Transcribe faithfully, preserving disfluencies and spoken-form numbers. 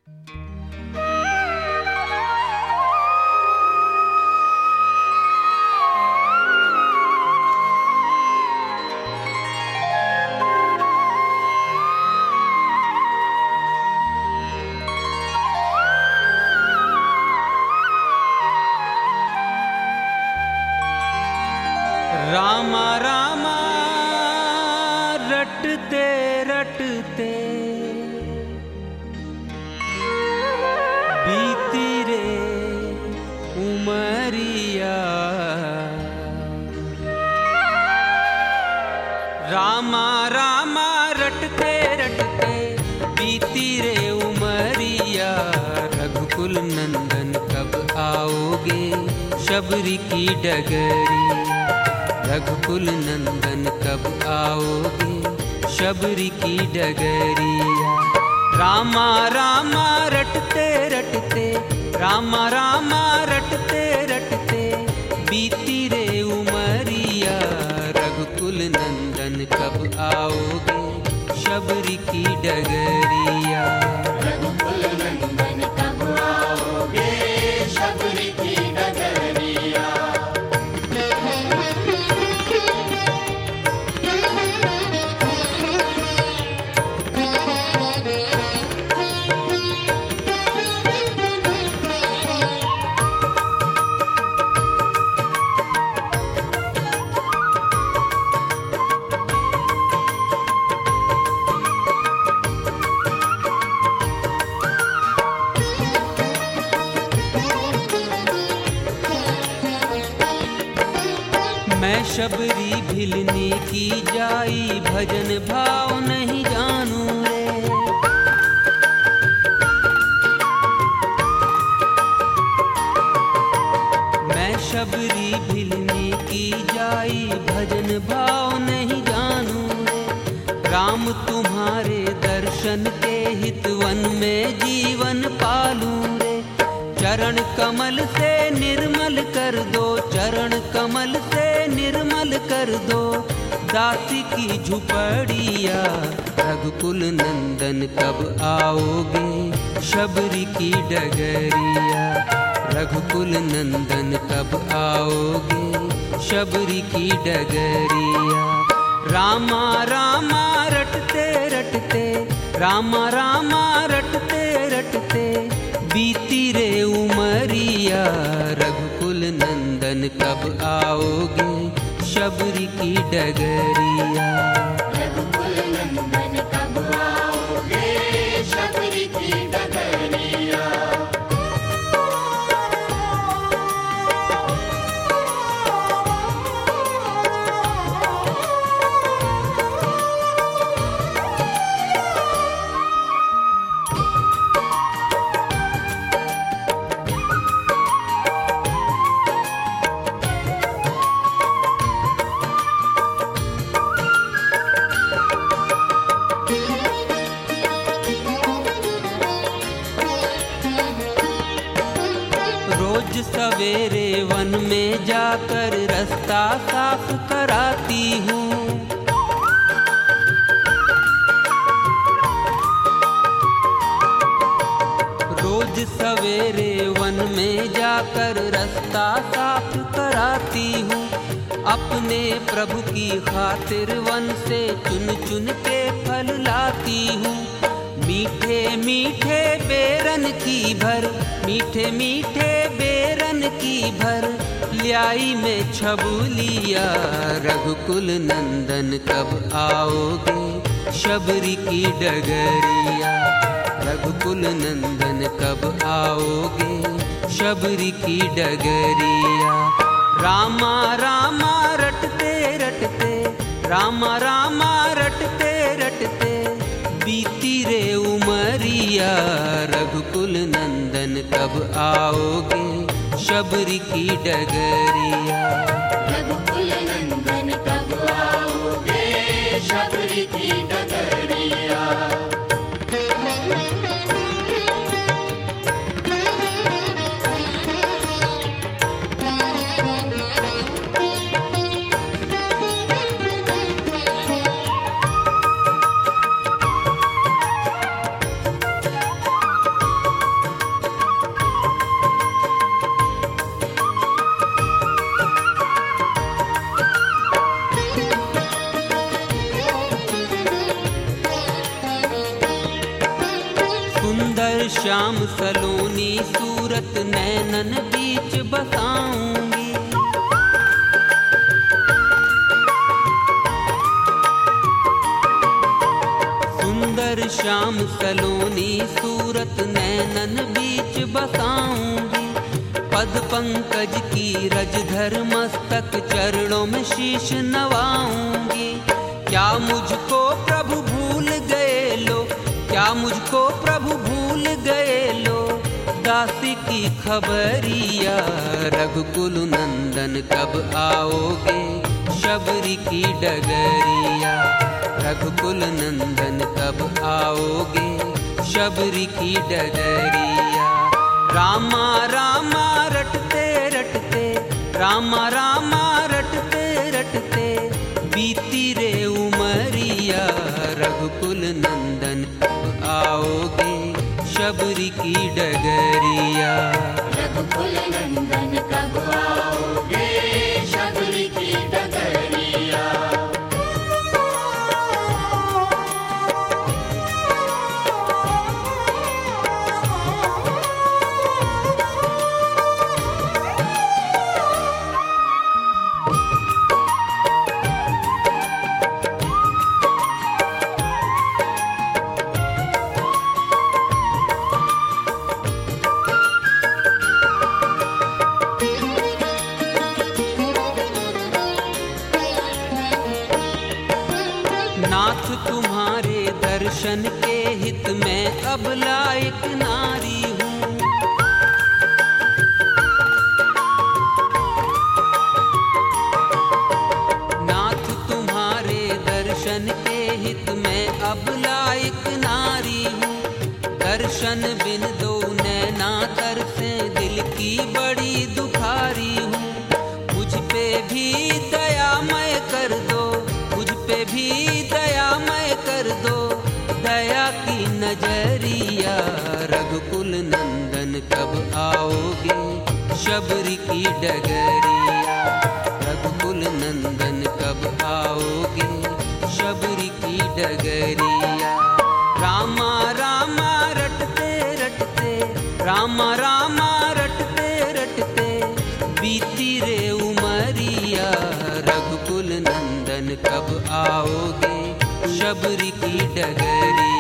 रामा रामा रटते रटते बीती रे उमरिया। रामा रामा रटते रटते बीती रे उमरिया। रघुकुल नंदन कब आओगे शबरी की डगरी। रघुकुल नंदन कब आओगे शबरी की डगरिया। रामा रामा रटते रटते रामा रामा रटते रटते बीती रे उमरिया। रघुकुल नंदन कब आओगे शबरी की डगरिया। रघुकुल नंदन कब आओगे शबरी की डगरिया। मैं शबरी भिलनी की जाई भजन भाव नहीं जानू रे। मैं शबरी भिलनी की जाई भजन भाव नहीं जानू रे। राम तुम्हारे दर्शन के हितवन में जीवन पालूं रे। चरण कमल से निर्मल कर दो चरण कमल से निर्मल कर दो दासी की झुपड़िया। रघुकुल नंदन कब आओगे शबरी की डगरिया। रघुकुल नंदन कब आओगे शबरी की डगरिया। रामा रामा रटते रटते रामा रामा रटते रटते बीती रे उमरिया। रघुकुल नंदन कब आओगे शबरी की डगरिया। रघुकुल नंदन कब आओगे शबरी की डगरिया। रोज सवेरे वन में जाकर रास्ता साफ कराती हूँ। रोज सवेरे वन में जाकर रास्ता साफ कराती हूँ। अपने प्रभु की खातिर वन से चुन चुन के फल लाती हूँ। मीठे मीठे बेरन की भर मीठे मीठे बेरन की भर ल्याई में छबुलिया। रघुकुल नंदन कब आओगे शबरी की डगरिया। रघुकुल नंदन कब आओगे शबरी की डगरिया। रामा रामा रटते रटते रामा रामा रटते रटते बीती रे उमरिया। रघुकुल नंदन कब आओगे शबरी की डगरिया। रघुकुल नंदन कब आओगे शबरी की डगरिया। सुंदर श्याम सलोनी सूरत नैनन बीच बसाऊंगी। सुंदर श्याम सलोनी सूरत नैनन बीच बसाऊंगी। पद पंकज की रज धर मस्तक चरणों में शीश नवाऊंगी। क्या मुझको प्रभु भूल गए लो, क्या मुझको प्रभु भूल गए लो, दासी की खबरिया। रघुकुल नंदन कब आओगे, शबरी की डगरिया। रघुकुल नंदन कब आओगे, शबरी की डगरिया। रामा रामा रटते रटते, रामा रामा रटते रटते, बीती रे उमरिया। रघुकुल नंदन कब आओगे, शबरी की डगरिया। रघुकुल नंदन कब आओगे, शबरी की डगरिया। नाथ तुम्हारे दर्शन के हित में अब लायक नारी हूँ। नाथ तुम्हारे दर्शन के हित में अब लायक नारी हूँ। दर्शन बिन दो नैना तरसे, दिल की बड़ी दुखारी हूँ। मुझ पे भी दयामय कर दो, मुझ पे भी दयामय कर दो, दया की नजरिया। रघुकुल नंदन कब आओगे, शबरी की डगरिया। रघुकुल नंदन कब आओगे, शबरी की डगरिया। रामा रामा रटते रटते, रामा रामा रटते रटते, बीती रे उमरिया। रघुकुल नंदन कब आओगे, शबरी की डगरिया।